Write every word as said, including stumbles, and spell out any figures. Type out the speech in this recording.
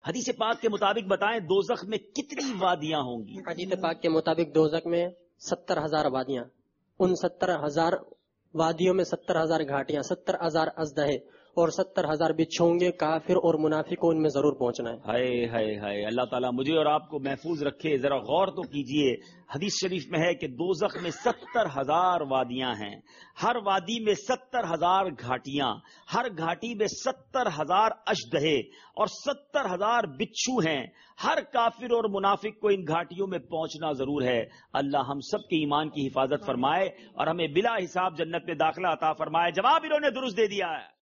हदीस पाक के मुताबिक बताएं दोज़ख में कितनी वादियां होंगी? हदीस पाक के मुताबिक दोज़ख में सत्तर हजार वादियां, उन सत्तर हजार वादियों में सत्तर हजार घाटियां, सत्तर हजार अजदहे और सत्तर हजार बिच्छू होंगे। काफिर और मुनाफिक को उनमें जरूर पहुंचना है। हाय हाय हाय, अल्लाह ताला मुझे और आपको महफूज रखे। जरा गौर तो कीजिए, हदीस शरीफ में है कि दोज़ख में सत्तर हजार वादियां हैं, हर वादी में सत्तर हजार घाटियां, हर घाटी में सत्तर हजार अशदहे और सत्तर हजार बिच्छू हैं। हर काफिर और मुनाफिक को इन घाटियों में पहुंचना जरूर है। अल्लाह हम सब के ईमान की हिफाजत फरमाए और हमें बिला हिसाब जन्नत में दाखिला अता फरमाए। जवाब इन्होंने दुरुस्त दे दिया है।